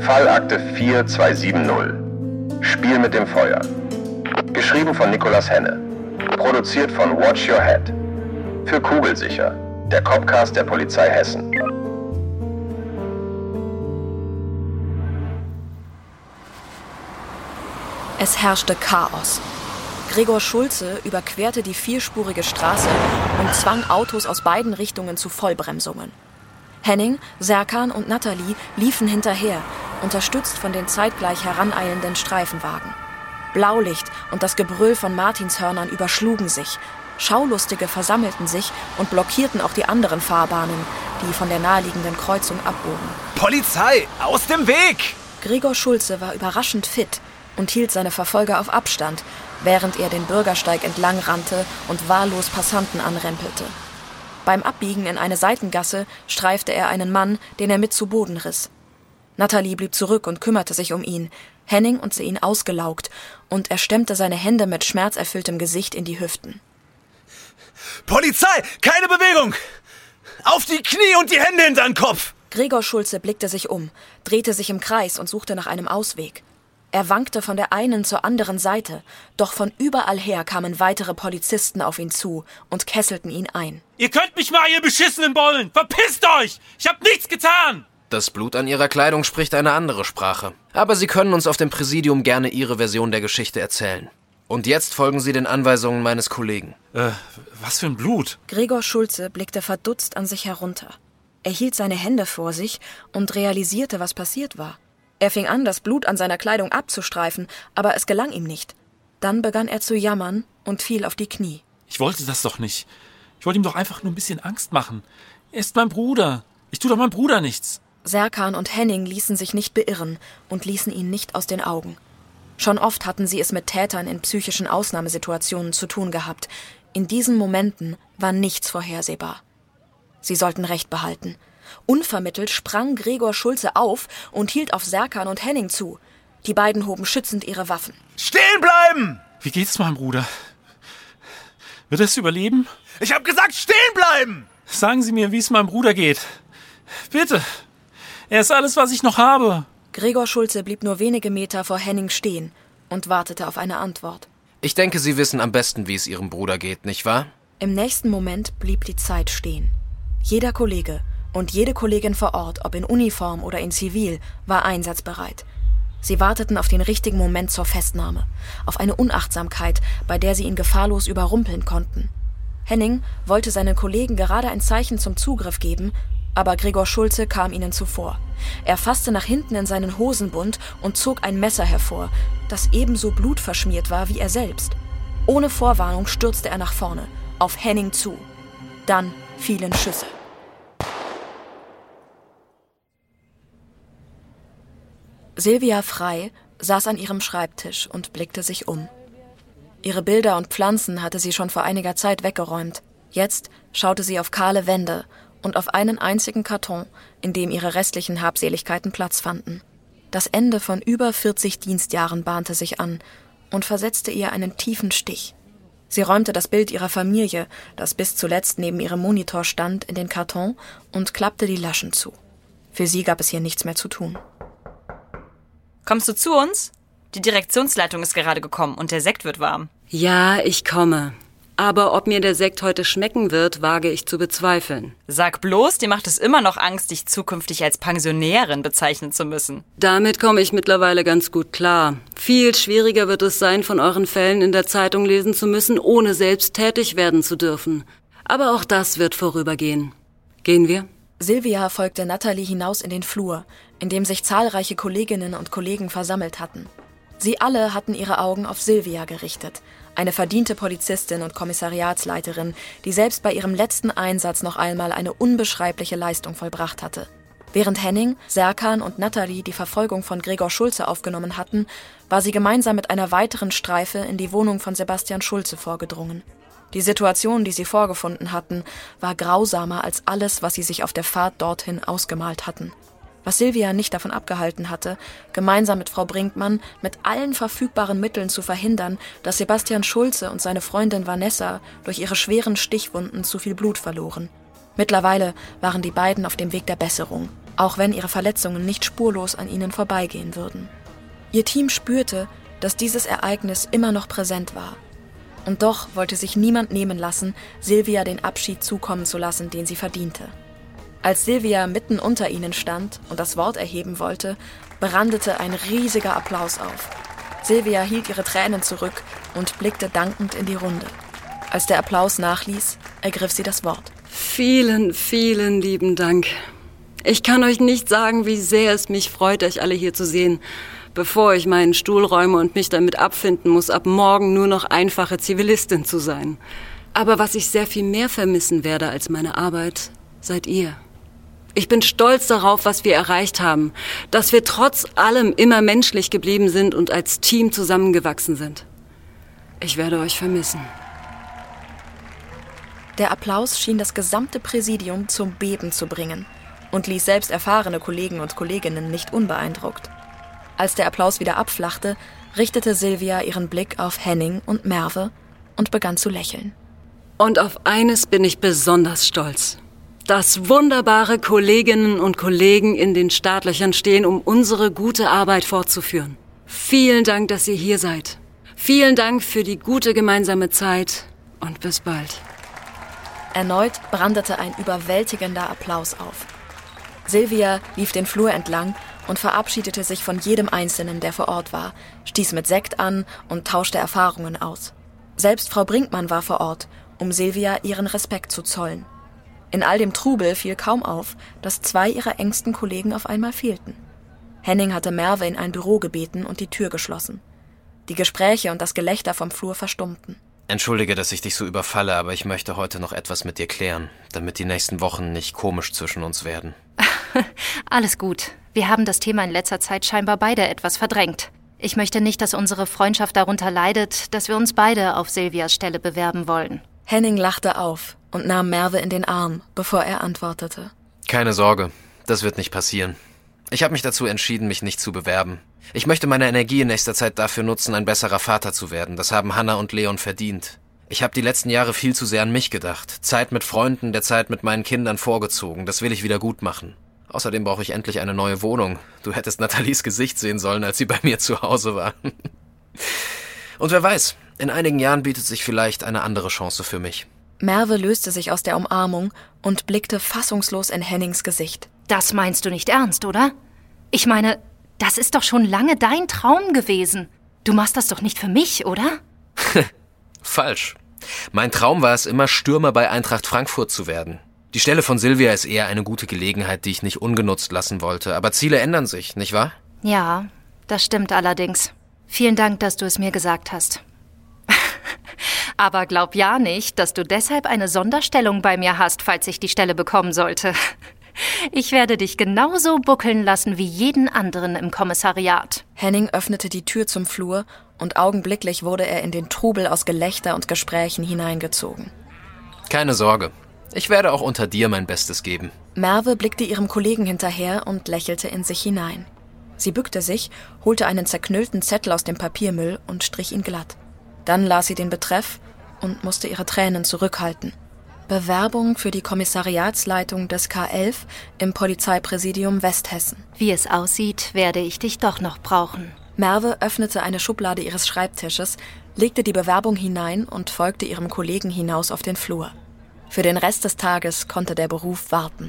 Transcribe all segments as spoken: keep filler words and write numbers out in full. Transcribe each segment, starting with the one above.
Fallakte vier zwei sieben null. Spiel mit dem Feuer. Geschrieben von Nicolas Henne. Produziert von Watch Your Head. Für Kugelsicher. Der Copcast der Polizei Hessen. Es herrschte Chaos. Gregor Schulze überquerte die vierspurige Straße und zwang Autos aus beiden Richtungen zu Vollbremsungen. Henning, Serkan und Nathalie liefen hinterher, unterstützt von den zeitgleich heraneilenden Streifenwagen. Blaulicht und das Gebrüll von Martinshörnern überschlugen sich. Schaulustige versammelten sich und blockierten auch die anderen Fahrbahnen, die von der naheliegenden Kreuzung abbogen. Polizei, aus dem Weg! Gregor Schulze war überraschend fit und hielt seine Verfolger auf Abstand, während er den Bürgersteig entlang rannte und wahllos Passanten anrempelte. Beim Abbiegen in eine Seitengasse streifte er einen Mann, den er mit zu Boden riss. Nathalie blieb zurück und kümmerte sich um ihn. Henning und sie ihn ausgelaugt, und er stemmte seine Hände mit schmerzerfülltem Gesicht in die Hüften. Polizei, keine Bewegung! Auf die Knie und die Hände hinter den Kopf! Gregor Schulze blickte sich um, drehte sich im Kreis und suchte nach einem Ausweg. Er wankte von der einen zur anderen Seite, doch von überall her kamen weitere Polizisten auf ihn zu und kesselten ihn ein. Ihr könnt mich mal, ihr beschissenen Bollen! Verpisst euch! Ich hab nichts getan! Das Blut an ihrer Kleidung spricht eine andere Sprache. Aber Sie können uns auf dem Präsidium gerne Ihre Version der Geschichte erzählen. Und jetzt folgen Sie den Anweisungen meines Kollegen. Äh, was für ein Blut? Gregor Schulze blickte verdutzt an sich herunter. Er hielt seine Hände vor sich und realisierte, was passiert war. Er fing an, das Blut an seiner Kleidung abzustreifen, aber es gelang ihm nicht. Dann begann er zu jammern und fiel auf die Knie. Ich wollte das doch nicht. Ich wollte ihm doch einfach nur ein bisschen Angst machen. Er ist mein Bruder. Ich tue doch meinem Bruder nichts. Serkan und Henning ließen sich nicht beirren und ließen ihn nicht aus den Augen. Schon oft hatten sie es mit Tätern in psychischen Ausnahmesituationen zu tun gehabt. In diesen Momenten war nichts vorhersehbar. Sie sollten Recht behalten. Unvermittelt sprang Gregor Schulze auf und hielt auf Serkan und Henning zu. Die beiden hoben schützend ihre Waffen. Stehen bleiben! Wie geht's meinem Bruder? Wird er es überleben? Ich hab gesagt, stehen bleiben! Sagen Sie mir, wie es meinem Bruder geht. Bitte. Er ist alles, was ich noch habe. Gregor Schulze blieb nur wenige Meter vor Henning stehen und wartete auf eine Antwort. Ich denke, Sie wissen am besten, wie es Ihrem Bruder geht, nicht wahr? Im nächsten Moment blieb die Zeit stehen. Jeder Kollege und jede Kollegin vor Ort, ob in Uniform oder in Zivil, war einsatzbereit. Sie warteten auf den richtigen Moment zur Festnahme, auf eine Unachtsamkeit, bei der sie ihn gefahrlos überrumpeln konnten. Henning wollte seinen Kollegen gerade ein Zeichen zum Zugriff geben, aber Gregor Schulze kam ihnen zuvor. Er fasste nach hinten in seinen Hosenbund und zog ein Messer hervor, das ebenso blutverschmiert war wie er selbst. Ohne Vorwarnung stürzte er nach vorne, auf Henning zu. Dann fielen Schüsse. Silvia Frey saß an ihrem Schreibtisch und blickte sich um. Ihre Bilder und Pflanzen hatte sie schon vor einiger Zeit weggeräumt. Jetzt schaute sie auf kahle Wände und auf einen einzigen Karton, in dem ihre restlichen Habseligkeiten Platz fanden. Das Ende von über vierzig Dienstjahren bahnte sich an und versetzte ihr einen tiefen Stich. Sie räumte das Bild ihrer Familie, das bis zuletzt neben ihrem Monitor stand, in den Karton und klappte die Laschen zu. Für sie gab es hier nichts mehr zu tun. Kommst du zu uns? Die Direktionsleitung ist gerade gekommen und der Sekt wird warm. Ja, ich komme. Aber ob mir der Sekt heute schmecken wird, wage ich zu bezweifeln. Sag bloß, dir macht es immer noch Angst, dich zukünftig als Pensionärin bezeichnen zu müssen. Damit komme ich mittlerweile ganz gut klar. Viel schwieriger wird es sein, von euren Fällen in der Zeitung lesen zu müssen, ohne selbst tätig werden zu dürfen. Aber auch das wird vorübergehen. Gehen wir? Silvia folgte Nathalie hinaus in den Flur, in dem sich zahlreiche Kolleginnen und Kollegen versammelt hatten. Sie alle hatten ihre Augen auf Silvia gerichtet, eine verdiente Polizistin und Kommissariatsleiterin, die selbst bei ihrem letzten Einsatz noch einmal eine unbeschreibliche Leistung vollbracht hatte. Während Henning, Serkan und Nathalie die Verfolgung von Gregor Schulze aufgenommen hatten, war sie gemeinsam mit einer weiteren Streife in die Wohnung von Sebastian Schulze vorgedrungen. Die Situation, die sie vorgefunden hatten, war grausamer als alles, was sie sich auf der Fahrt dorthin ausgemalt hatten. Was Silvia nicht davon abgehalten hatte, gemeinsam mit Frau Brinkmann mit allen verfügbaren Mitteln zu verhindern, dass Sebastian Schulze und seine Freundin Vanessa durch ihre schweren Stichwunden zu viel Blut verloren. Mittlerweile waren die beiden auf dem Weg der Besserung. auch wenn ihre Verletzungen nicht spurlos an ihnen vorbeigehen würden. Ihr Team spürte, dass dieses Ereignis immer noch präsent war. Und doch wollte sich niemand nehmen lassen, Sylvia den Abschied zukommen zu lassen, den sie verdiente. Als Sylvia mitten unter ihnen stand und das Wort erheben wollte, brandete ein riesiger Applaus auf. Sylvia hielt ihre Tränen zurück und blickte dankend in die Runde. Als der Applaus nachließ, ergriff sie das Wort. Vielen, vielen lieben Dank. Ich kann euch nicht sagen, wie sehr es mich freut, euch alle hier zu sehen, bevor ich meinen Stuhl räume und mich damit abfinden muss, ab morgen nur noch einfache Zivilistin zu sein. Aber was ich sehr viel mehr vermissen werde als meine Arbeit, seid ihr. Ich bin stolz darauf, was wir erreicht haben, dass wir trotz allem immer menschlich geblieben sind und als Team zusammengewachsen sind. Ich werde euch vermissen. Der Applaus schien das gesamte Präsidium zum Beben zu bringen und ließ selbst erfahrene Kollegen und Kolleginnen nicht unbeeindruckt. Als der Applaus wieder abflachte, richtete Sylvia ihren Blick auf Henning und Merve und begann zu lächeln. Und auf eines bin ich besonders stolz. Dass wunderbare Kolleginnen und Kollegen in den Startlöchern stehen, um unsere gute Arbeit fortzuführen. Vielen Dank, dass ihr hier seid. Vielen Dank für die gute gemeinsame Zeit und bis bald. Erneut brandete ein überwältigender Applaus auf. Sylvia lief den Flur entlang und verabschiedete sich von jedem Einzelnen, der vor Ort war, stieß mit Sekt an und tauschte Erfahrungen aus. Selbst Frau Brinkmann war vor Ort, um Sylvia ihren Respekt zu zollen. In all dem Trubel fiel kaum auf, dass zwei ihrer engsten Kollegen auf einmal fehlten. Henning hatte Merve in ein Büro gebeten und die Tür geschlossen. Die Gespräche und das Gelächter vom Flur verstummten. Entschuldige, dass ich dich so überfalle, aber ich möchte heute noch etwas mit dir klären, damit die nächsten Wochen nicht komisch zwischen uns werden. Alles gut. Wir haben das Thema in letzter Zeit scheinbar beide etwas verdrängt. Ich möchte nicht, dass unsere Freundschaft darunter leidet, dass wir uns beide auf Sylvias Stelle bewerben wollen. Henning lachte auf und nahm Merve in den Arm, bevor er antwortete. Keine Sorge, das wird nicht passieren. Ich habe mich dazu entschieden, mich nicht zu bewerben. Ich möchte meine Energie in nächster Zeit dafür nutzen, ein besserer Vater zu werden. Das haben Hannah und Leon verdient. Ich habe die letzten Jahre viel zu sehr an mich gedacht. Zeit mit Freunden, der Zeit mit meinen Kindern vorgezogen. Das will ich wieder gut machen. Außerdem brauche ich endlich eine neue Wohnung. Du hättest Nathalies Gesicht sehen sollen, als sie bei mir zu Hause war. Und wer weiß, in einigen Jahren bietet sich vielleicht eine andere Chance für mich. Merve löste sich aus der Umarmung und blickte fassungslos in Hennings Gesicht. Das meinst du nicht ernst, oder? Ich meine, das ist doch schon lange dein Traum gewesen. Du machst das doch nicht für mich, oder? Falsch. Mein Traum war es immer, Stürmer bei Eintracht Frankfurt zu werden. Die Stelle von Sylvia ist eher eine gute Gelegenheit, die ich nicht ungenutzt lassen wollte. Aber Ziele ändern sich, nicht wahr? Ja, das stimmt allerdings. Vielen Dank, dass du es mir gesagt hast. Aber glaub ja nicht, dass du deshalb eine Sonderstellung bei mir hast, falls ich die Stelle bekommen sollte. Ich werde dich genauso buckeln lassen wie jeden anderen im Kommissariat. Henning öffnete die Tür zum Flur und augenblicklich wurde er in den Trubel aus Gelächter und Gesprächen hineingezogen. Keine Sorge. Ich werde auch unter dir mein Bestes geben. Merve blickte ihrem Kollegen hinterher und lächelte in sich hinein. Sie bückte sich, holte einen zerknüllten Zettel aus dem Papiermüll und strich ihn glatt. Dann las sie den Betreff und musste ihre Tränen zurückhalten. Bewerbung für die Kommissariatsleitung des K elf im Polizeipräsidium Westhessen. Wie es aussieht, werde ich dich doch noch brauchen. Merve öffnete eine Schublade ihres Schreibtisches, legte die Bewerbung hinein und folgte ihrem Kollegen hinaus auf den Flur. Für den Rest des Tages konnte der Beruf warten.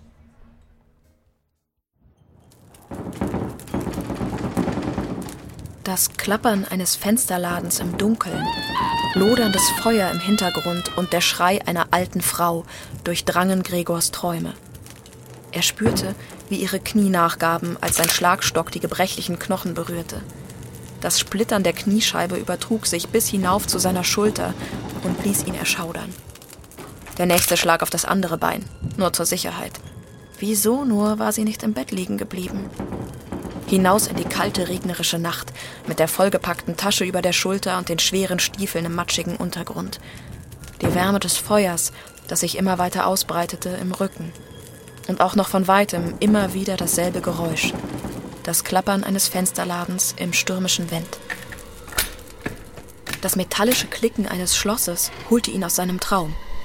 Das Klappern eines Fensterladens im Dunkeln, loderndes Feuer im Hintergrund und der Schrei einer alten Frau durchdrangen Gregors Träume. Er spürte, wie ihre Knie nachgaben, als sein Schlagstock die gebrechlichen Knochen berührte. Das Splittern der Kniescheibe übertrug sich bis hinauf zu seiner Schulter und ließ ihn erschaudern. Der nächste Schlag auf das andere Bein, nur zur Sicherheit. Wieso nur war sie nicht im Bett liegen geblieben? Hinaus in die kalte, regnerische Nacht, mit der vollgepackten Tasche über der Schulter und den schweren Stiefeln im matschigen Untergrund. Die Wärme des Feuers, das sich immer weiter ausbreitete, im Rücken. Und auch noch von weitem immer wieder dasselbe Geräusch. Das Klappern eines Fensterladens im stürmischen Wind. Das metallische Klicken eines Schlosses holte ihn aus seinem Traum.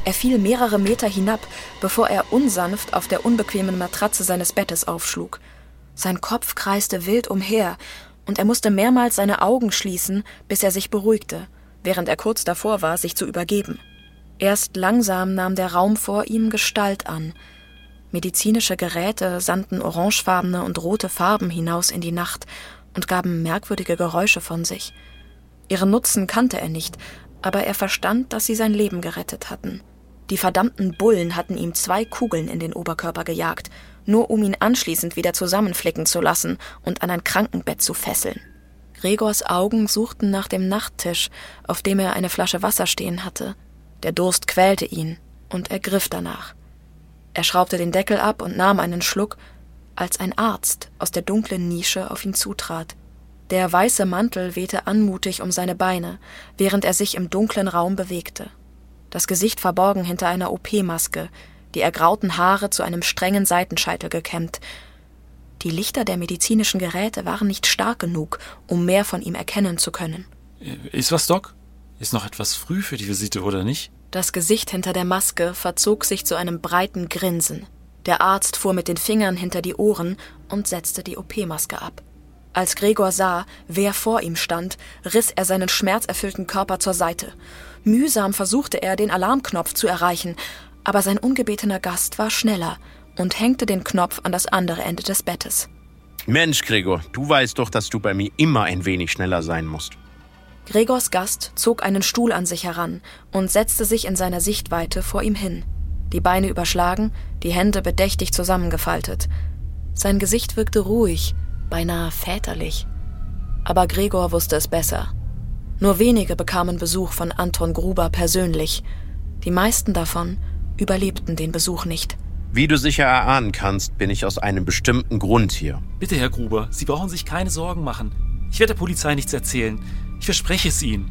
Er fiel mehrere Meter hinab, bevor er unsanft auf der unbequemen Matratze seines Bettes aufschlug. Sein Kopf kreiste wild umher, und er musste mehrmals seine Augen schließen, bis er sich beruhigte, während er kurz davor war, sich zu übergeben. Erst langsam nahm der Raum vor ihm Gestalt an. Medizinische Geräte sandten orangefarbene und rote Farben hinaus in die Nacht und gaben merkwürdige Geräusche von sich. Ihren Nutzen kannte er nicht, aber er verstand, dass sie sein Leben gerettet hatten. Die verdammten Bullen hatten ihm zwei Kugeln in den Oberkörper gejagt, nur um ihn anschließend wieder zusammenflicken zu lassen und an ein Krankenbett zu fesseln. Gregors Augen suchten nach dem Nachttisch, auf dem er eine Flasche Wasser stehen hatte. Der Durst quälte ihn, und er griff danach. Er schraubte den Deckel ab und nahm einen Schluck, als ein Arzt aus der dunklen Nische auf ihn zutrat. Der weiße Mantel wehte anmutig um seine Beine, während er sich im dunklen Raum bewegte. Das Gesicht verborgen hinter einer O P-Maske, die ergrauten Haare zu einem strengen Seitenscheitel gekämmt. Die Lichter der medizinischen Geräte waren nicht stark genug, um mehr von ihm erkennen zu können. Ist was, Doc? Ist noch etwas früh für die Visite, oder nicht? Das Gesicht hinter der Maske verzog sich zu einem breiten Grinsen. Der Arzt fuhr mit den Fingern hinter die Ohren und setzte die O P-Maske ab. Als Gregor sah, wer vor ihm stand, riss er seinen schmerzerfüllten Körper zur Seite. Mühsam versuchte er, den Alarmknopf zu erreichen, aber sein ungebetener Gast war schneller und hängte den Knopf an das andere Ende des Bettes. Mensch, Gregor, du weißt doch, dass du bei mir immer ein wenig schneller sein musst. Gregors Gast zog einen Stuhl an sich heran und setzte sich in seiner Sichtweite vor ihm hin. Die Beine überschlagen, die Hände bedächtig zusammengefaltet. Sein Gesicht wirkte ruhig, beinahe väterlich. Aber Gregor wusste es besser. Nur wenige bekamen Besuch von Anton Gruber persönlich. Die meisten davon überlebten den Besuch nicht. Wie du sicher erahnen kannst, bin ich aus einem bestimmten Grund hier. Bitte, Herr Gruber, Sie brauchen sich keine Sorgen machen. Ich werde der Polizei nichts erzählen. Ich verspreche es Ihnen.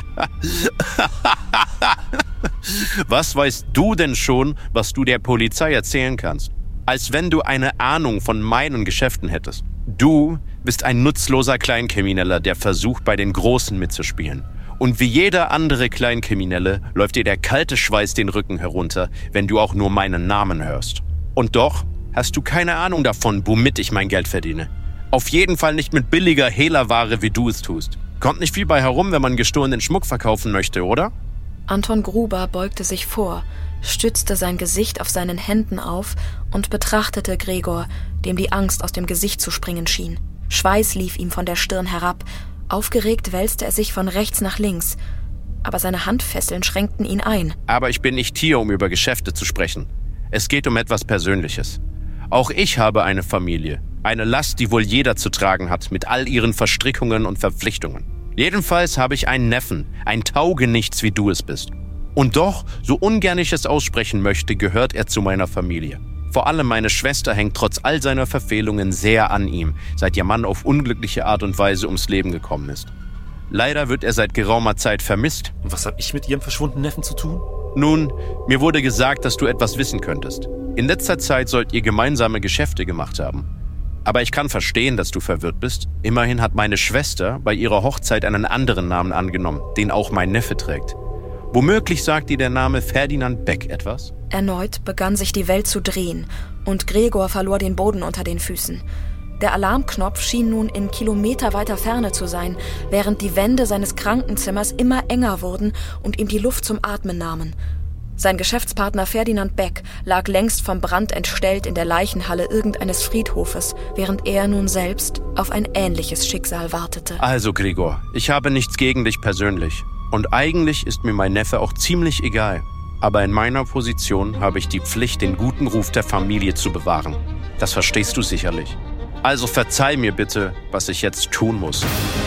Was weißt du denn schon, was du der Polizei erzählen kannst? Als wenn du eine Ahnung von meinen Geschäften hättest. Du bist ein nutzloser Kleinkrimineller, der versucht, bei den Großen mitzuspielen. Und wie jeder andere Kleinkriminelle läuft dir der kalte Schweiß den Rücken herunter, wenn du auch nur meinen Namen hörst. Und doch hast du keine Ahnung davon, womit ich mein Geld verdiene. Auf jeden Fall nicht mit billiger Hehlerware, wie du es tust. Kommt nicht viel bei herum, wenn man gestohlenen Schmuck verkaufen möchte, oder? Anton Gruber beugte sich vor, stützte sein Gesicht auf seinen Händen auf und betrachtete Gregor, dem die Angst aus dem Gesicht zu springen schien. Schweiß lief ihm von der Stirn herab. Aufgeregt wälzte er sich von rechts nach links. Aber seine Handfesseln schränkten ihn ein. Aber ich bin nicht hier, um über Geschäfte zu sprechen. Es geht um etwas Persönliches. Auch ich habe eine Familie. Eine Last, die wohl jeder zu tragen hat, mit all ihren Verstrickungen und Verpflichtungen. Jedenfalls habe ich einen Neffen, ein Taugenichts, wie du es bist. Und doch, so ungern ich es aussprechen möchte, gehört er zu meiner Familie. Vor allem meine Schwester hängt trotz all seiner Verfehlungen sehr an ihm, seit ihr Mann auf unglückliche Art und Weise ums Leben gekommen ist. Leider wird er seit geraumer Zeit vermisst. Und was habe ich mit Ihrem verschwundenen Neffen zu tun? Nun, mir wurde gesagt, dass du etwas wissen könntest. In letzter Zeit sollt ihr gemeinsame Geschäfte gemacht haben. Aber ich kann verstehen, dass du verwirrt bist. Immerhin hat meine Schwester bei ihrer Hochzeit einen anderen Namen angenommen, den auch mein Neffe trägt. Womöglich sagt dir der Name Ferdinand Beck etwas? Erneut begann sich die Welt zu drehen und Gregor verlor den Boden unter den Füßen. Der Alarmknopf schien nun in kilometerweiter Ferne zu sein, während die Wände seines Krankenzimmers immer enger wurden und ihm die Luft zum Atmen nahmen. Sein Geschäftspartner Ferdinand Beck lag längst vom Brand entstellt in der Leichenhalle irgendeines Friedhofes, während er nun selbst auf ein ähnliches Schicksal wartete. Also Gregor, ich habe nichts gegen dich persönlich. Und eigentlich ist mir mein Neffe auch ziemlich egal. Aber in meiner Position habe ich die Pflicht, den guten Ruf der Familie zu bewahren. Das verstehst du sicherlich. Also verzeih mir bitte, was ich jetzt tun muss.